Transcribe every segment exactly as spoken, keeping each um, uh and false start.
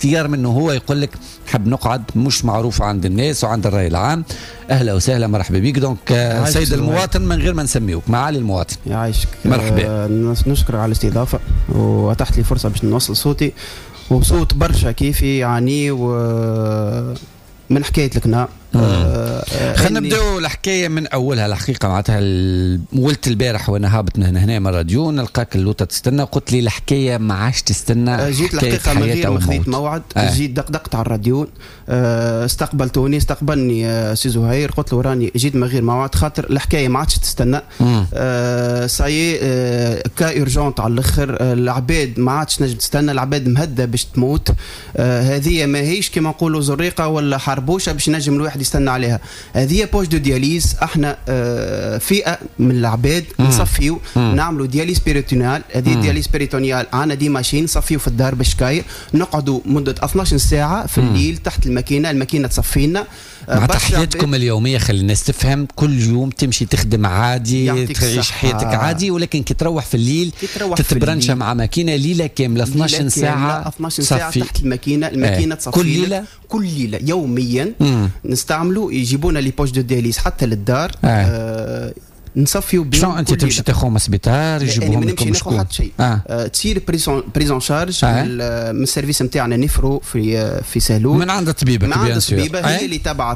اختيار منه هو يقول لك نحب نقعد مش معروف عند الناس وعند الرأي العام. اهلا وسهلا مرحبا بك. دونك سيد المواطن من غير ما نسميوك، معالي المواطن. يعيشك. مرحبا. آه نشكر على الاستضافه واتحت لي فرصه باش نوصل صوتي وبصوت برشا كيفي يعني و من حكايه الكنا. آه خلينا نبداو الحكايه من اولها. الحقيقه معناتها ولت البارح وانا هابط من هنا من راديو نلقاك اللوطه تستنى، قلت لي الحكايه ما عادش تستنى. جيت الحقيقه من غير ما خذيت موعد. آه. جيت دقدقت على الراديو، آه استقبلتوني استقبلني آه سي زهير، قلت له راني جيت من غير موعد خاطر الحكايه ما عادش تستنى. آه ساي آه كا اورجونت على الاخر. آه العباد ما عادش نجم تستنى، العباد مهده باش تموت. آه هذه ما هيش كما نقولوا زريقه ولا حربوشه باش نجم الواحد يستنى عليها. هذه بوش دو دياليز. احنا آه فئه من العباد نصفيو نعملوا دياليز بيريتونيال. هذه دياليز بيريتونيال عندنا دي ماشين نصفيو في الدار بشكاير، نقعدوا مده اثناش ساعه في الليل تحت الماكينه، الماكينه تصفينا. مع حياتكم اليوميه خلي الناس تفهم، كل يوم تمشي تخدم عادي تعيش حياتك عادي، ولكن كي تروح في الليل تتبرنشا مع ماكينه ليله كامله اثناش ساعه اثناش ساعه تحت الماكينه، الماكينه آه. تصفي كل ليله كل ليله يوميا. مم. نستعملوا يجيبونا لي بوش دو دياليز حتى للدار. آه. آه نصفيو بهم. شنو انت تمشي تاخذهم سبيطار يجيبوهم لكم شكون؟ حتى شيء. آه. آه تصير بريزون بريزون شارج آه. من السيرفيس نتاعنا نفرو في في سهلول من عند الطبيبه. من عند الطبيبه آه. هي اللي تبعث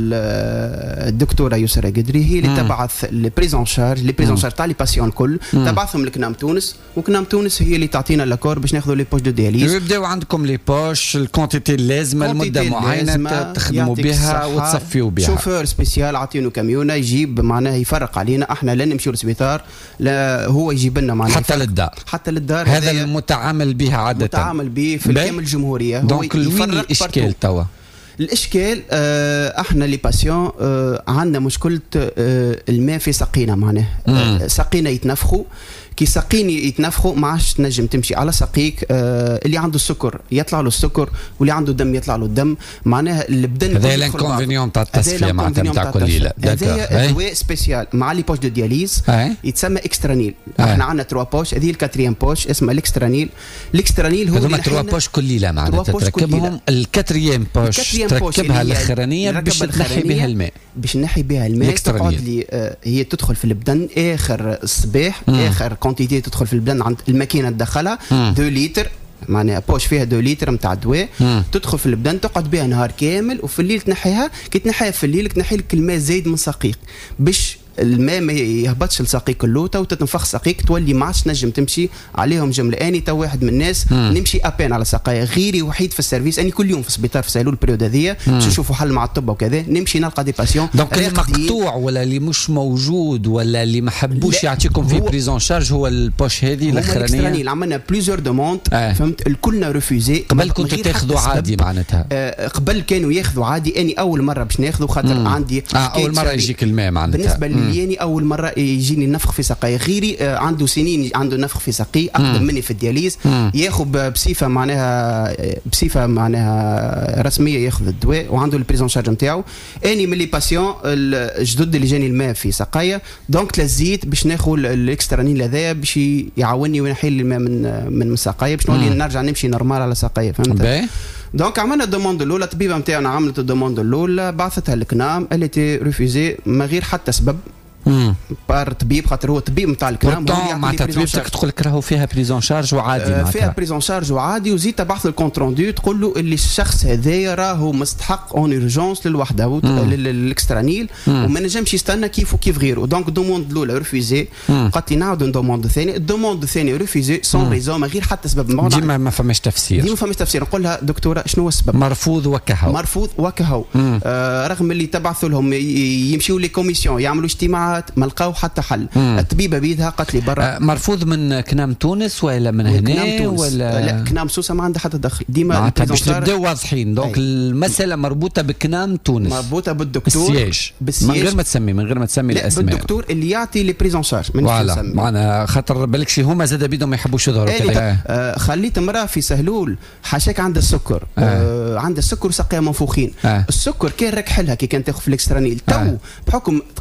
الدكتوره يسرى قدري، هي اللي تبعث البريزون شارج لي بريزون شارج تاع لي باسيون الكل، تبعثهم لكنام تونس، وكنام تونس هي اللي تعطينا لاكور باش ناخذوا لي بوش دو دياليز. يبداو عندكم لي بوش الكونتيتي اللازمه المده معينه تخدموا بها وتصفيوا بها. شوفور سبيسيال عاطينه كاميونه يجيب معناه يفرق علينا، احنا لا نمشيو للسبيطار لا هو يجيب لنا معناه حتى للدار. حتى للدار هذا المتعامل به عاده متعامل به في كامل الجمهوريه. دونك وين الاشكال توا؟ الاشكال آه احنا لي باسيون آه عندنا مشكله آه الماء في سقينا معناه. آه سقينا يتنفخوا، كي ساقيني يتنفخوا ما عادش تنجم تمشي على سقيك. آه اللي عنده السكر يطلع له السكر، واللي عنده دم يطلع له الدم. معناها البدن هذا الانكونفينيون تاع التصفيه معناتها نتاع كل ليله. هذا دواء سبيسيال مع لي بوش دو دياليز يتسمى اكسترانيل. احنا عندنا تروا بوش، هذه الكاتريام بوش اسمها الاكسترانيل. الاكسترانيل هو هذوما تروا بوش كل ليله معناتها تركبهم. الكاتريام بوش تركبها الاخرانيه باش تنحي بها الماء، باش نحي بها الماء. تقعد لي آه هي تدخل في البدن اخر الصباح، اخر كونتيتي تدخل في البلان عند الماكينه تدخلها اثنين لتر معناها بوش فيها اثنين لتر نتاع الدواء، تدخل في البدن تقعد بها نهار كامل، وفي الليل تنحيها. كي تنحيها في الليل تنحي لك الماء زايد من ساقيك باش الماء ما يهبطش لساقيك اللوطه وتتنفخ ساقيك، تولي ما عادش نجم تمشي عليهم جمله. اني تو واحد من الناس مم. نمشي ابان على ساقايا، غيري وحيد في السيرفيس. اني كل يوم في السبيطار في سهلول البريود هذيا باش نشوفوا حل مع الطب وكذا، نمشي نلقى دي باسيون. دونك المقطوع ولا اللي مش موجود ولا اللي ما حبوش يعطيكم في بريزون شارج هو البوش هذه الاخرانيه اللي عملنا بليزيور دوموند. آه. فهمت الكلنا ريفوزي. قبل كنتوا تاخذوا عادي معناتها. آه قبل كانوا ياخذوا عادي، اني اول مره باش ناخذوا خاطر مم. عندي آه اول مره يجيك الماء معناتها. بالنسبه لي اني اول مره يجيني نفخ في ساقي، غيري آه عنده سنين عنده نفخ في ساقي اقدم مني في الدياليز، ياخذ بصفه معناها بصفه معناها رسميه ياخذ الدواء وعنده البريزون شارج نتاعو. اني من لي باسيون الجدد اللي جاني الماء في ساقيا، دونك تلزيت باش ناخذ الاكسترانيل هذايا باش يعاوني وينحي لي الماء من من ساقيا باش نولي نرجع نمشي نورمال على ساقيا. فهمت؟ دونك عملنا الدوموند الاولى، الطبيبه نتاعنا عملت الدوموند الاولى بعثتها للكنام، اللي تي ريفوزي من غير حتى سبب. امم بار طبيب خاطر هو طبيب نتاع الكلام معناتها طبيبتك تقول لك راهو فيها بريزون شارج وعادي آه فيها بريزون شارج وعادي، وزيد تبعث الكونت روندو تقول له اللي الشخص هذايا راهو مستحق اون اورجونس للوحده للاكسترانيل وما نجمش يستنى كيف وكيف غيره. دونك دوموند الاولى ريفوزي، قالت لي نعاودوا دوموند الثانيه، الدوموند الثانيه ريفوزي سون ريزون من غير حتى سبب. ديما ما فماش تفسير، ديما ما فماش تفسير. نقول لها دكتوره شنو هو السبب؟ مرفوض وكهو مرفوض وكهو. آه رغم اللي تبعثوا لهم يمشيوا لي كوميسيون يعملوا اجتماعات ما لقاو حتى حل. مم. الطبيبه بيدها قالت لي برا. آه مرفوض من كنام تونس ولا من هنا ولا لا كنام سوسه ما عندها حتى دخل. ديما باش نبداو واضحين. دونك المساله مربوطه بكنام تونس، مربوطه بالدكتور بالسياج. من غير ما تسمي من غير ما تسمي الاسماء، بالدكتور اللي يعطي لي بريزون شارج. فوالا معنا خاطر بالكش هما زاد بيدهم ما يحبوش يظهروا كذا. آه خليت امراه في سهلول حاشاك عندها السكر، آه. آه عندها السكر وسقيها منفوخين. آه. السكر كان راك حلها كي كان تاخذ في الاكسترانيل تو آه. بحكم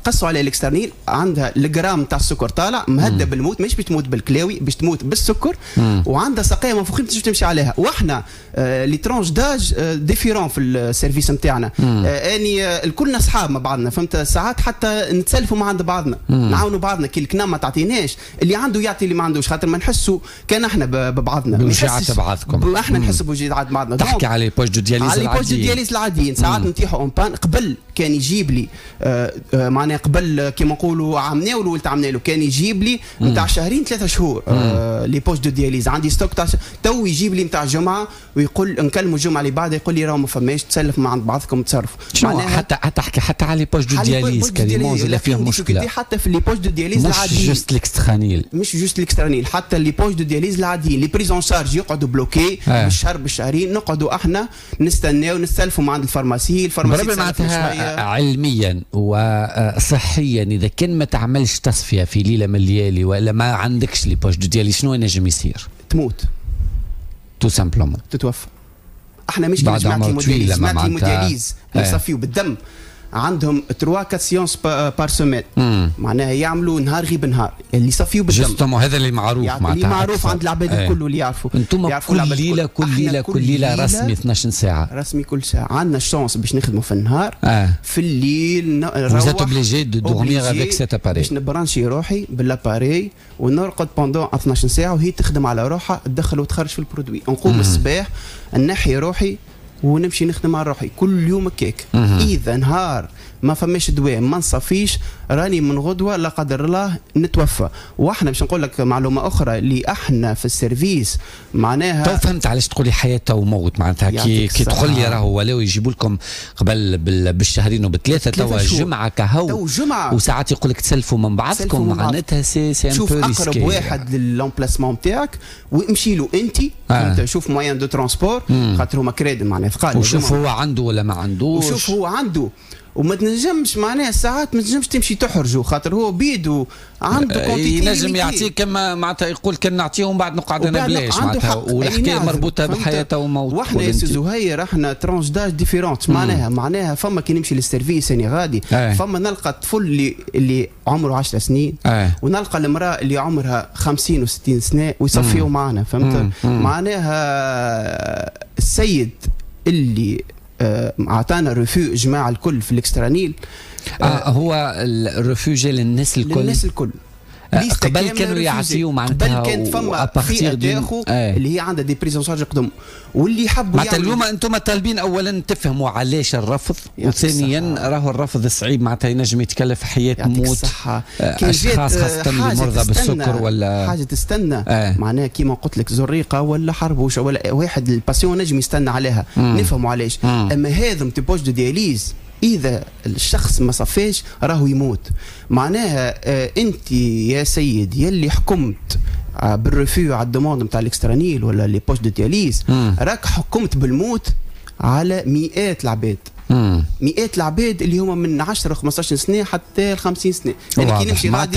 قصوا على الاكسترنيل عندها الجرام تاع السكر طالع مهدى بالموت، مش باش تموت بالكلاوي، باش تموت بالسكر، وعندها سقايه منفوخين باش تمشي عليها. واحنا آه لي ترونج داج آه ديفيرون في السيرفيس نتاعنا، آه اني آه الكلنا اصحاب مع بعضنا، فهمت؟ ساعات حتى نتسلفوا مع عند بعضنا، نعاونوا بعضنا، كي الكنا ما تعطيناش اللي عنده يعطي اللي ما عندوش، خاطر ما نحسوا كان احنا ببعضنا بوجعات بعضكم، احنا نحس بوجعات بعضنا. تحكي على بوج دو دياليز العاديين، على بوج دو دياليز العاديين ساعات نتيحوا اون بان. قبل كان يجيب لي آه آه معناها قبل كيما نقولوا عملنا له ولت عملنا له، كان يجيب لي نتاع شهرين ثلاثة شهور آه لي بوج دو دياليز عندي ستوك تاع تو يجيب لي نتاع جمعه ويقول نكلموا الجمعه اللي بعدها يقول لي راه ما فماش، تسلف مع عند بعضكم تصرفوا. معناها حتى حتى احكي حتى على لي بوج دو دياليز كلمه لا فيهم مشكله، حتى في لي بوج دو دياليز العاديين، مش جوست الاكسترانيل، مش جوست الاكسترانيل، حتى لي بوج دو دياليز العاديين لي بريزون شارج يقعدوا بلوكي آه. بالشهر بالشهرين، نقعدوا احنا نستناو نستلفوا مع عند الفارماسي. الفارماسي معناتها علميا وصحيا اذا كان ما تعملش تصفيه في ليله من الليالي ولا ما عندكش لي بوج دو ديالي، شنو ينجم يصير؟ تموت تو سامبلومون، تتوفى. احنا مش كيما جماعه المودياليز، جماعه المودياليز اللي يصفيوا بالدم عندهم ثلاثة أربعة سيونس بار سومين، معناها يعملوا نهار غير بنهار اللي يصفيوا بالدم. جوستومون هذا اللي معروف يعني اللي معروف عند العباد الكل واللي يعرفوا. انتم كل ليله كل ليله كل ليله رسمي اثناش ساعه، رسمي كل ساعه. عندنا الشانس باش نخدموا في النهار آه. في الليل نروح vous êtes obligé de dormir avec cet appareil، باش نبرانشي روحي بالاباري ونرقد بوندون اثناش ساعه وهي تخدم على روحها، تدخل وتخرج في البرودوي. نقوم الصباح نحي روحي ونمشي نخدم على روحي كل يوم كيك. اذا نهار ما فماش دواء ما نصفيش راني من غدوه لا قدر الله نتوفى. واحنا باش نقول لك معلومه اخرى اللي احنا في السيرفيس معناها تو فهمت علاش تقولي حياه وموت. معناتها كي كي تقول لي راهو ولاو يجيبوا لكم قبل بالشهرين وبالثلاثه توا جمعه كهو تو جمعه وساعات يقول لك تسلفوا من بعضكم، معناتها سي سي ان بو ريسكي. شوف اقرب واحد للامبلاسمون تاعك وامشي له انت آه. شوف موان دو ترونسبور خاطر هما كريد معناها ثقال، وشوف هو عنده ولا ما عندوش، وشوف هو عنده وما تنجمش معناها ساعات ما تنجمش تمشي تحرجه خاطر هو بيدو عنده كونتيتي ينجم يعطيك كما معناتها يقول كان نعطيهم بعد نقعد انا بلاش معناتها، والحكايه مربوطه بحياته وموت. واحنا يا سي زهير احنا ترونش داج ديفيرونت معناها معناها فما كي نمشي للسيرفيس اني غادي آه. فما نلقى الطفل اللي اللي عمره عشر سنين آه. ونلقى المراه اللي عمرها خمسين وستين سنه ويصفيوا معنا، فهمت؟ معناها السيد اللي اعطانا ريفيو جماعه الكل في الاكسترانيل آه آه هو الريفيو للناس الكل، للناس الكل. قبل كانوا يعطيو معناتها قبل كانت فما فئه تاخو آه. اللي هي عندها دي بريزون شارج قدم واللي حبوا معناتها اليوم انتم طالبين اولا تفهموا علاش الرفض، وثانيا راهو الرفض الصعيب معناتها ينجم يتكلف حياه موت اشخاص خاصه اللي مرضى بالسكر ولا حاجه تستنى آه. معناها كيما قلت لك زريقه ولا حربوش ولا واحد الباسيون نجم يستنى عليها مم. نفهموا علاش. اما هذم تبوش دو دياليز اذا الشخص ما صفاش راهو يموت. معناها آه انت يا سيد يلي حكمت آه بالريفيو على الدوموند نتاع الاكسترانيل ولا لي بوست دو دياليز راك حكمت بالموت على مئات العباد، مم. مئات العباد اللي هما من عشرة خمسطاش سنه حتى خمسين سنه. يعني كي نمشي غادي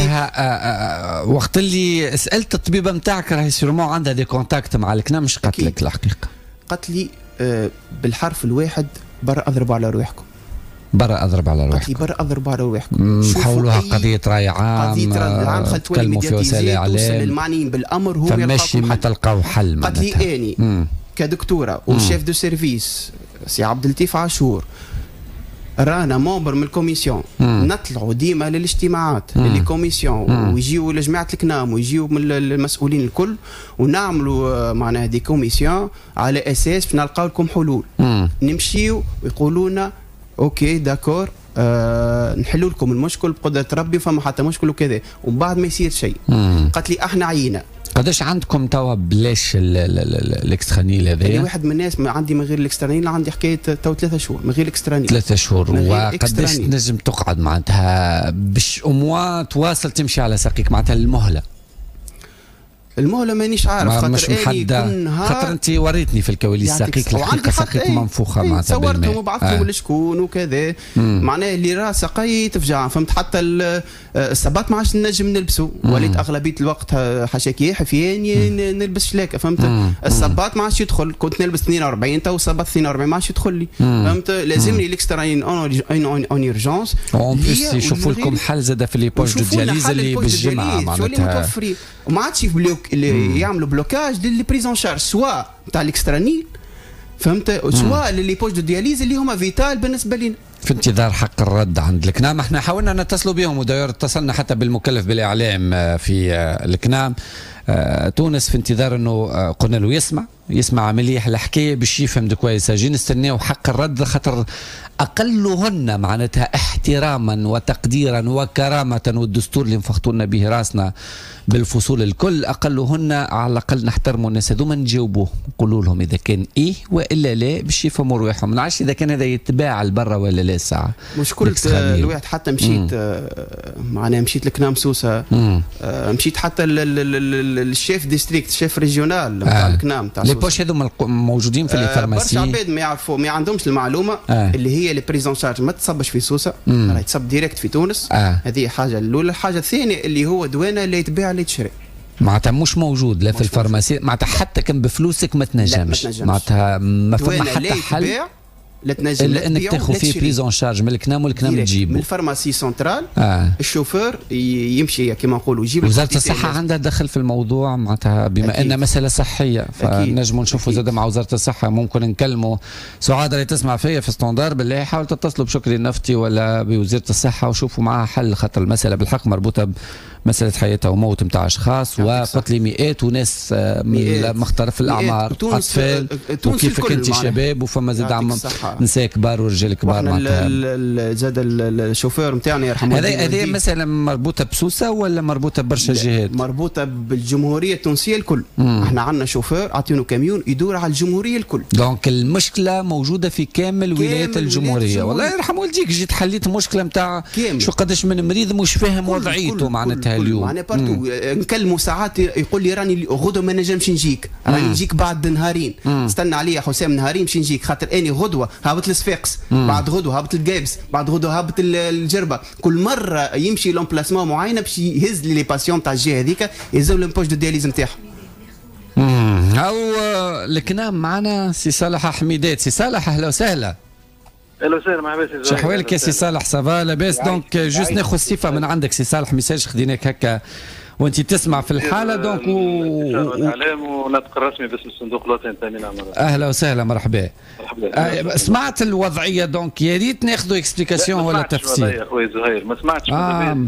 وقت اللي سالت الطبيبه نتاعك راهي سيرمون عندها دي كونتاكت مع الكنا، مش قالت لك الحقيقه؟ قالت لي آه بالحرف الواحد برا اضربوا على روحكم، برا اضرب على روحكم، برا اضرب على روحكم. حولوها قضيه راي عام، قضيه راي عام خلت تكلموا في وسائل الاعلام، المعنيين بالامر هم فماشي ما تلقاو حل. قالت لي اني مم. كدكتوره وشيف دو سيرفيس سي عبد اللطيف عاشور رانا ممبر من الكوميسيون نطلعوا ديما للاجتماعات اللي كوميسيون ويجيوا لجماعه الكنام ويجيوا من المسؤولين الكل ونعملوا معناها دي كوميسيون على اساس باش نلقاو لكم حلول. مم. نمشيو ويقولوا لنا اوكي داكور آه نحلوا لكم المشكل بقدره ربي فما حتى مشكل وكذا، ومن بعد ما يصير شيء. قالت لي احنا عينا. قداش عندكم توا بلاش الاكسترانيل هذايا؟ يعني واحد من الناس ما عندي من غير الاكسترانيل عندي حكايه تو ثلاثة شهور من غير الاكسترانيل. ثلاثة شهور. وقداش تنجم تقعد معناتها باش اموا تواصل تمشي على ساقيك معناتها المهله؟ المهله مانيش عارف خاطر مش محدده، خاطر انت وريتني في الكواليس ساقيك الحقيقه ساقيك منفوخه معناتها صورتهم وبعثتهم آه. لشكون وكذا معناها اللي راه ساقي تفجع فهمت. حتى الصباط ما عادش نجم نلبسه، وليت اغلبيه الوقت حاشاكي حفياني نلبس شلاكه فهمت. الصباط ما عادش يدخل، كنت نلبس اثنين وأربعين تو الصباط اثنين وأربعين ما عادش يدخل لي فهمت. لازمني ليكسترا اون اورجونس. اون بليس يشوفوا لكم حل زاد في لي بوش دو دياليز اللي بالجمعه معناتها وما عادش بلوك اللي يعملوا بلوكاج للي بريزون شارج سوا تاع الاكسترانيل فهمت، سوا للي بوش دو دياليز اللي هما فيتال بالنسبه لنا. في انتظار حق الرد عند الكنام. احنا حاولنا نتصلوا بهم وداير اتصلنا حتى بالمكلف بالاعلام في الكنام تونس في انتظار انه قلنا له يسمع يسمع مليح الحكايه باش يفهم كويس. اجي نستناو حق الرد خاطر اقلهن معناتها احتراما وتقديرا وكرامه والدستور اللي نفخطوا به راسنا بالفصول الكل اقلهن على الاقل نحترموا الناس هذوما نجاوبوه نقولوا لهم اذا كان ايه والا لا باش يفهموا رواحهم. ما نعرفش اذا كان هذا يتباع لبرا ولا لا الساعه. مشكلة الواحد حتى مشيت معناها مشيت لكنام سوسه مشيت حتى الشيف ديستريكت الشيف ريجيونال نتاع الكنام تاع لي بوش هذوما موجودين في الفارماسي. برشا عباد ما يعرفوا ما عندهمش المعلومه آه. اللي هي لي بريزون شارج ما تصبش في سوسه راهي تصب ديريكت في تونس. آه. هذه حاجه الاولى. الحاجه الثانيه اللي هو دوانه اللي يتباع اللي تشري معناتها مش موجود لا في الفارماسي معناتها حتى كان بفلوسك ما تنجمش معناتها ما فما حتى حل لا تنجم الا انك تاخذ فيه بريزون شارج من الكنام والكنام تجيبه من الفارماسي سنترال. آه. الشوفور يمشي كما نقولوا يجيب. وزاره الصحه عندها دخل في الموضوع معناتها بما ان مساله صحيه فنجموا نشوفوا زاد مع وزاره الصحه. ممكن نكلموا سعاد اللي تسمع فيا في ستاندار بالله حاول تتصلوا بشكري النفطي ولا بوزاره الصحه وشوفوا معها حل خاطر المساله بالحق مربوطه مسألة حياة وموت نتاع أشخاص وقتل مئات وناس من مختلف الأعمار أطفال وكيفك أنت شباب وفما زاد عم نساء كبار ورجال كبار. زاد الشوفير نتاعنا يرحمه هذا هذه مثلا مربوطة بسوسة ولا مربوطة برشا جهات؟ مربوطة بالجمهورية التونسية الكل. مم. احنا عندنا شوفير عاطينه كاميون يدور على الجمهورية الكل. دونك المشكلة موجودة في كامل ولايات الجمهورية. والله يرحم والديك جيت حليت مشكلة نتاع شو قداش من مريض مش فاهم وضعيته معناتها اليوم. معناها بارتو نكلموا ساعات يقول لي راني غدوه ما نجمش نجيك راني نجيك بعد نهارين. مم. استنى عليا حسام نهارين باش نجيك خاطر اني غدوه هابط الصفاقس بعد غدوه هابط القابس بعد غدوه هابط الجربه. كل مره يمشي لومبلاسمون معينه باش يهز لي لي باسيون تاع الجهه هذيك يهزوا لهم بوش دو دياليز نتاعهم. او الكنام معنا سي صالح حميدات. سي صالح اهلا وسهلا. اهلا وسهلا مرحبا سي شو احوالك يا سي صالح؟ سافا لاباس؟ دونك جوست ناخذ صفه من عندك سي صالح ميساج خديناك هكا وانت تسمع في الحاله دونك و الاعلام ونطق الرسمي باسم الصندوق الوطني للتامين على المرض. اهلا وسهلا مرحبا. مرحبا. سمعت الوضعيه دونك يا ريت ناخذوا اكسبليكاسيون ولا تفسير. يا خويا زهير ما سمعتش. آه.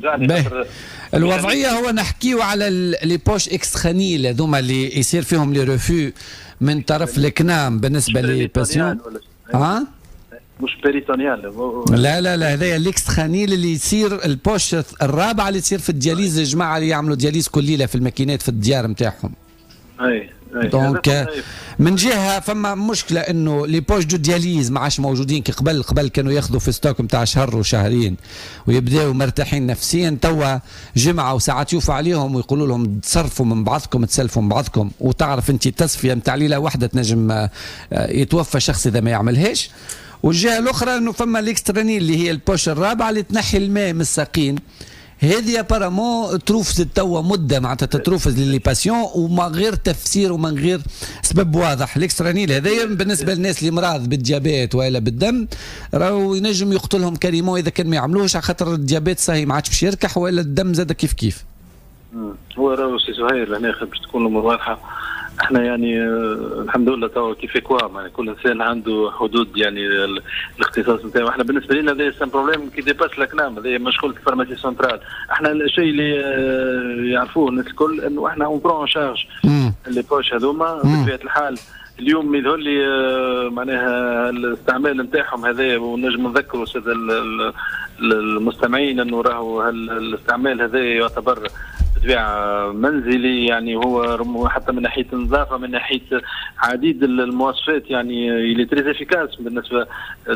الوضعيه هو نحكيو على لي بوش اكسترانيل هذوما اللي يصير فيهم لي ريفو من طرف الكنام بالنسبه لي باسيون. ها؟ مش بيريتونيال. لا لا لا هذايا الاكسترانيل اللي يصير البوش الرابعه اللي تصير في الدياليز الجماعه اللي يعملوا دياليز كل ليله في الماكينات في الديار نتاعهم. اي اي دونك من جهه فما مشكله انه لي بوش دو دياليز ما عادش موجودين كي قبل. قبل كانوا ياخذوا في ستوك نتاع شهر وشهرين ويبداو مرتاحين نفسيا. توا جمعه وساعات يوفوا عليهم ويقولوا لهم تصرفوا من بعضكم تسلفوا من بعضكم. وتعرف انت تصفيه نتاع ليله واحده تنجم يتوفى شخص اذا ما يعملهاش. والجهه الاخرى انه فما الاكسترانيل اللي هي البوش الرابعه اللي تنحي الماء من الساقين. هذه ابارامون تروفز توا مده معناتها تتروفز للي باسيون وما غير تفسير ومن غير سبب واضح. الاكسترانيل هذايا بالنسبه للناس اللي مرض بالديابيت ولا بالدم راهو ينجم يقتلهم كريمون اذا كان ما يعملوش على خاطر الديابيت صاحي ما عادش باش يركح ولا الدم زاد كيف كيف. هو راهو سي زهير هنا باش تكون الامور واضحه. احنا يعني الحمد لله توا كيف كوا يعني كل انسان عنده حدود يعني الاختصاص نتاعو. احنا بالنسبه لنا هذا سان بروبليم كي ديباس الكلام هذا مشغول في الفارماسي سنترال. احنا الشيء اللي يعرفوه الناس الكل انه احنا اون برون شارج اللي بوش هذوما بطبيعه الحال. اليوم يظهر لي معناها الاستعمال نتاعهم هذا ونجم نذكروا الساده المستمعين انه راهو الاستعمال هذا يعتبر بالطبيعه منزلي، يعني هو حتى من ناحيه النظافه، من ناحيه عديد المواصفات، يعني اللي تري افيكاس بالنسبه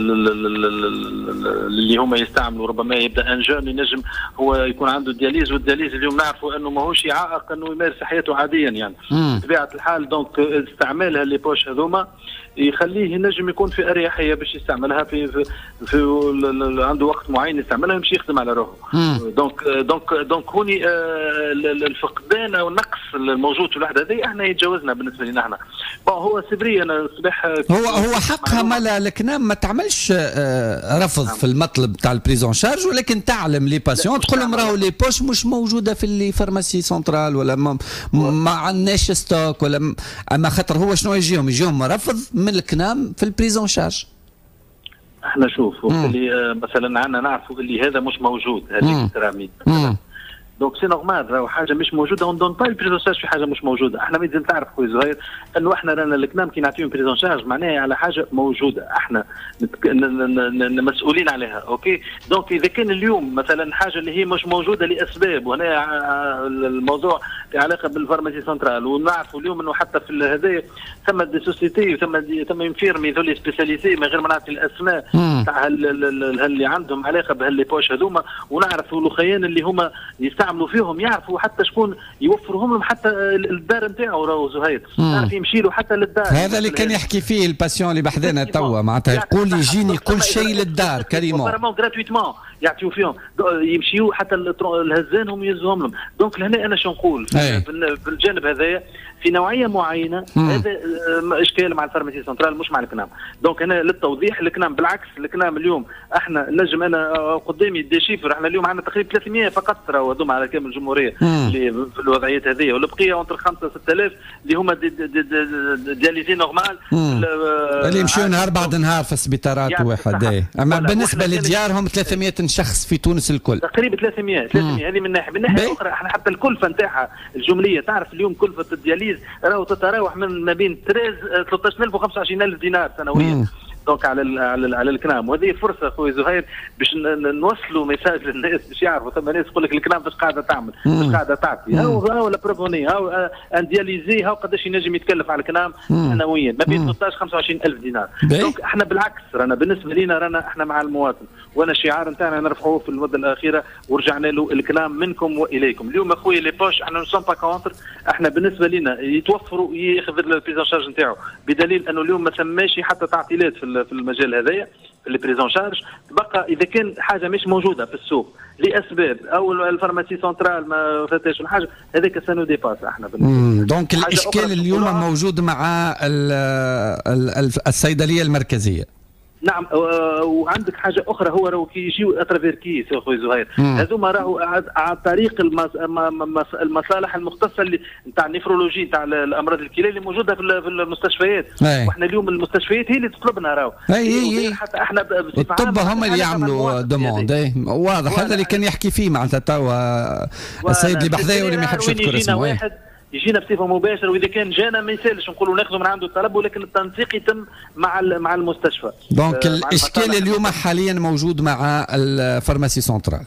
اللي هما يستعملوا. ربما يبدا ان جون ينجم هو يكون عنده دياليز، والدياليز اليوم نعرفوا انه ماهوش عائق انه يمارس حياته عاديا يعني بطبيعه الحال. دونك استعمالها لي بوش هذوما يخليه ينجم يكون في اريحيه باش يستعملها في, في, في عنده وقت معين يستعملها يمشي يخدم على روحه. دونك دونك دونك هوني الفقدان او النقص الموجود في الوحده هذه احنا يتجاوزنا بالنسبه لنا احنا. بون هو سبري انا الصباح هو هو حقها مالا الكنام ما تعملش رفض نعم. في المطلب تاع البريزون شارج، ولكن تعلم لي باسيون تقول لهم راهو لي بوش مش موجوده في اللي فارماسي سنترال ولا ما, ما عندناش ستوك ولا. اما خاطر هو شنو يجيهم يجيهم رفض من الكنام في البريزون شارج. احنا شوف اللي مثلا عندنا نعرفوا اللي هذا مش موجود، هذيك السيراميك دونك سي نورمال راهو حاجه مش موجوده اون دون با البريزون شارج في حاجه مش موجوده. احنا لازم تعرف خويا زهير انه احنا رانا الكلام كي نعطيهم بريزون شارج معناها على حاجه موجوده احنا مسؤولين عليها. اوكي دونك اذا كان اليوم مثلا حاجه اللي هي مش موجوده لاسباب، وهنا الموضوع له علاقه بالفارماسي سنترال، ونعرفوا اليوم انه حتى في هذايا ثم دي سوسيتي ثم ثم فيرمي ذولي سبيساليزي من غير ما نعطي الاسماء تاع اللي عندهم علاقه بهاللي بوش هذوما، ونعرفوا الاخيان اللي هما يستعملوا فيهم يعرفوا حتى شكون يوفرهم لهم حتى الدار نتاعو. راهو زهير يعرف يمشي له حتى للدار. هذا اللي كان يحكي فيه الباسيون اللي بحذانا توا معناتها يقول يجيني كل شيء للدار كريمون فريمون غراتويتمون يعطيو فيهم يمشيو حتى الهزان هم يهزوهم لهم. دونك لهنا انا شو نقول في الجانب هذايا في نوعيه معينه هذا اشكال مع الفارماسي سنترال مش مع الكنام. دونك هنا للتوضيح الكنام بالعكس الكنام اليوم احنا نجم انا قدامي دي شيفر احنا اليوم عندنا تقريبا ثلاثمية فقط راهو هذوما على كامل الجمهوريه اللي في الوضعيات هذه، والبقيه اونتر خمسة ستة آلاف اللي هما دي دي دي دي دياليزي نورمال اللي يمشيو نهار بعد نهار في السبيطارات يعني واحد. اما بالنسبه لديارهم ثلاثمية شخص في تونس الكل تقريبا ثلاثمية ثلاثمية هذه من ناحيه. من ناحيه اخرى احنا حتى الكلفه نتاعها الجمليه تعرف اليوم كلفه الدياليز راهو تتراوح من ما بين ثلاثة عشر ألف و خمسة وعشرين ألف دينار سنويا. دونك على ال على ال على الكلام، وهذه فرصه خويا زهير باش نوصلوا ميساج للناس باش يعرفوا. ثم ناس تقول لك الكلام باش قاعده تعمل باش قاعده تعطي هاو هاو لا بروفوني هاو اندياليزي هاو قداش ينجم يتكلف على الكلام سنويا ما بين ثلاثة عشر خمسة وعشرين ألف دينار. دونك احنا بالعكس رانا بالنسبه لنا رانا احنا مع المواطن، وانا الشعار نتاعنا نرفعوه في المده الاخيره ورجعنا له الكلام منكم واليكم. اليوم اخويا لي بوش احنا نو با كونتر، احنا بالنسبه لنا يتوفروا ياخذ البريزون شارج نتاعو، بدليل انه اليوم ما سماش حتى تعطيلات في في المجال هذايا في البريزون شارج. بقى اذا كان حاجه مش موجوده في السوق لاسباب او الفارماسي سنترال ما فاتاش الحاجه هذاك سانو ديباس احنا بالنسبه. دونك الاشكال اليوم موجود مع الصيدليه المركزيه. نعم وعندك حاجه اخرى هو راهو كي يجيو اترافير كيس يا خويا زهير هذوما راهو على طريق المصالح المختصه اللي نتاع النيفرولوجي نتاع الامراض الكلى اللي موجوده في المستشفيات. واحنا اليوم المستشفيات هي اللي تطلبنا راهو حتى احنا الطب هم اللي يعملوا دوموند واضح. هذا اللي كان يحكي فيه معناتها توا السيد اللي بحذايا واللي ما يحبش يذكر اسمه يجينا بصفه مباشره، واذا كان جانا ما يسالش نقولوا ناخذوا من عنده الطلب، ولكن التنسيق يتم مع مع المستشفى. دونك آه الاشكال اليوم حاليا موجود مع الفارماسي سنترال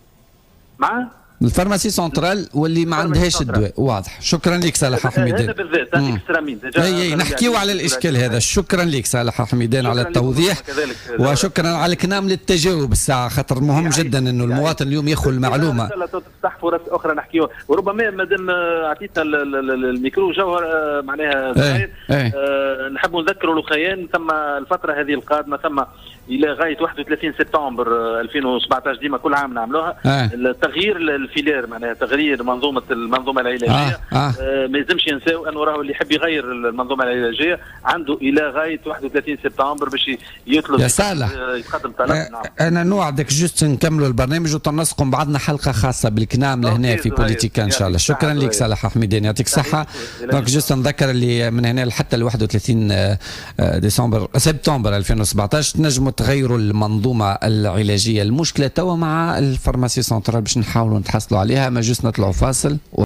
مع الفارماسي سنترال واللي ما عندهاش الدواء. واضح. شكرا لك صالح حميدان. هذا بالذات اكسترامين اي نحكيو على الاشكال هذا. شكرا لك صالح حميدان على التوضيح، وشكرا على الكلام للتجاوب الساعه خاطر مهم جدا انه المواطن اليوم ياخذ المعلومه. تفتح فرص اخرى نحكيو، وربما مادام عطيتنا الميكرو جوهر معناها زهير نحبوا نذكروا الاخوان ثم الفتره هذه القادمه ثم الى غايه واحد وثلاثين سبتمبر ألفين وسبعطاش ديما كل عام نعملوها التغيير الفيلير معناها تغيير منظومه المنظومه العلاجيه. آه. آه. آه ما يلزمش ينساو انه راهو اللي يحب يغير المنظومه العلاجيه عنده الى غايه واحد وثلاثين سبتمبر باش يطلب يا صالح يقدم طلب. آه نعم. انا نوعدك جست نكملوا البرنامج وتنسقوا بعضنا حلقه خاصه بالكنام لهنا في بوليتيكا ان شاء الله. شكرا لك صالح حميدان يعطيك الصحه. دونك جست نذكر اللي من هنا لحتى ال واحد وثلاثين ديسمبر سبتمبر ألفين وسبعطاش تنجموا تغيروا المنظومه العلاجيه. المشكله توا مع الفارماسي سنترال باش نحاولوا نتحصلوا عليها، ما جوست نطلعوا فاصل.